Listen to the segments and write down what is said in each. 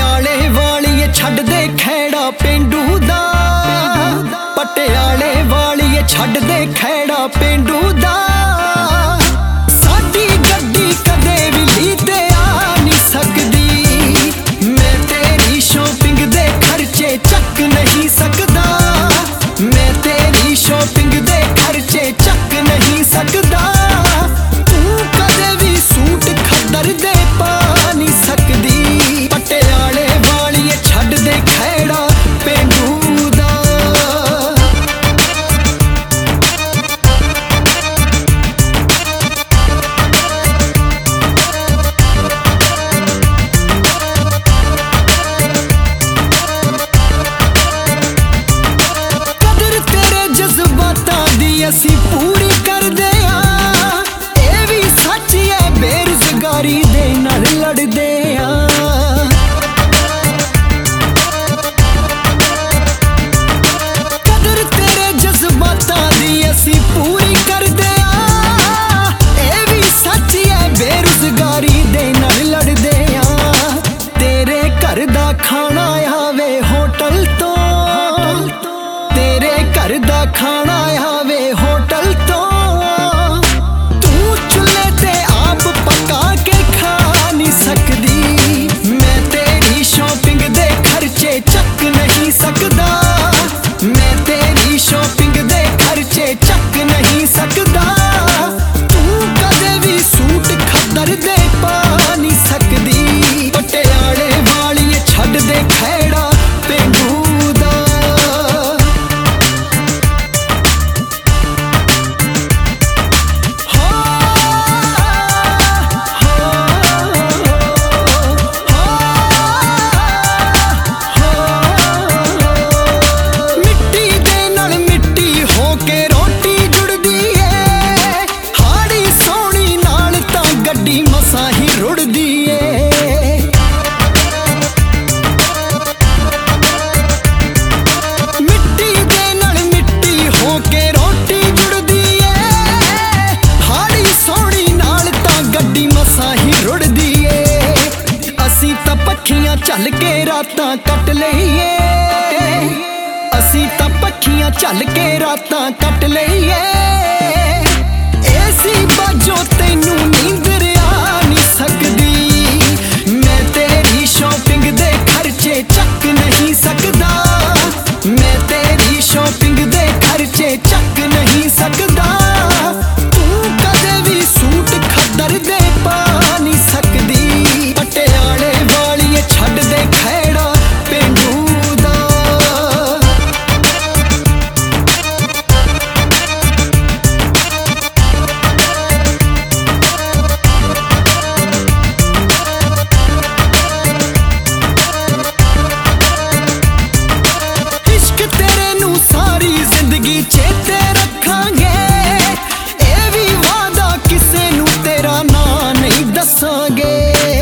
पटियाले वालिए छड्ड दे खैड़ा पेंडू दा, पटियाले वालिए छड्ड दे खैड़ा पेंडू दा। साडी गड्डी कदे भी लीते आ नहीं सकदी, मैं तेरी शॉपिंग दे खर्चे चक नहीं सकदा, मैं तेरी शॉपिंग दे खर्चे चक नहीं सकदा। तू कदे भी सूट खद्दर दे पा नहीं सकदी, पटियाले वालिए छड्ड दे खैड़ा पेंडू दा। कदर तेरे जज्बातां दी असीं पूरी करदे आ, ए भी सच है बेरोजगारी दे नाल लड़दे आ। कदर तेरे जज्बातां दी असीं पूरी करदे आ, ए भी सच है बेरोजगारी दे नाल लड़दे आ। तेरे घर दा खाना आवे होटल तो, तेरे घर दा खाना आवे होटल तो। तू चुल्हे ते आप पका के खा नहीं सकदी, मैं तेरी शॉपिंग दे खर्चे चक नहीं सकदा, मैं तेरी शॉपिंग दे खर्चे चक नहीं सकदा। तू कदे भी सूट खद्दर दे पा नहीं सकदी, पटियाले वालिए छड्ड दे खैड़ा पेंडू दा। मिट्टी दे नाल मिट्टी होके रोटी जुड़दी ए, हाड़ी सोहनी नाल तां गड्डी मसां ही रुड़दी ए। मिट्टी दे नाल मिट्टी होके रोटी जुड़दी ए, हाड़ी सोहनी नाल तां गड्डी मसां ही रुड़दी ए। असीं तां पक्खियां झल के रातां कट लईए, असीं तां पक्खियां झल के रातां कट लईए। एसी बाजो तैनू नींदर आ नहीं सकदी, मैं तेरी शॉपिंग दे खर्चे चक नहीं सकदा, मैं तेरी शॉपिंग दे खर्चे चक नहीं सकदा। तू कदे भी सूट खद्दर दे पा नहीं सकदी, पटियाले वालिए छड्ड दे खैड़ा पेंडू दा। इश्क तेरे नू सारी जिंदगी चेते रखांगे, ए भी वादा किसे नू तेरा नां नहीं दसांगे।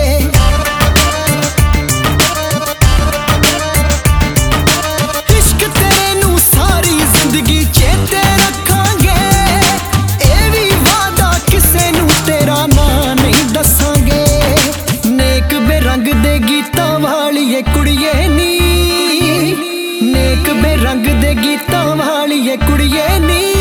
इश्क तेरे नू सारी जिंदगी चेते रखांगे, ए भी वादा किसे नू तेरा नां नहीं दसांगे। नेक बेरंग दे गीतां वालिए कुड़िए नी, नेक बेरंग दे गीतां वालिए कुड़िए नी।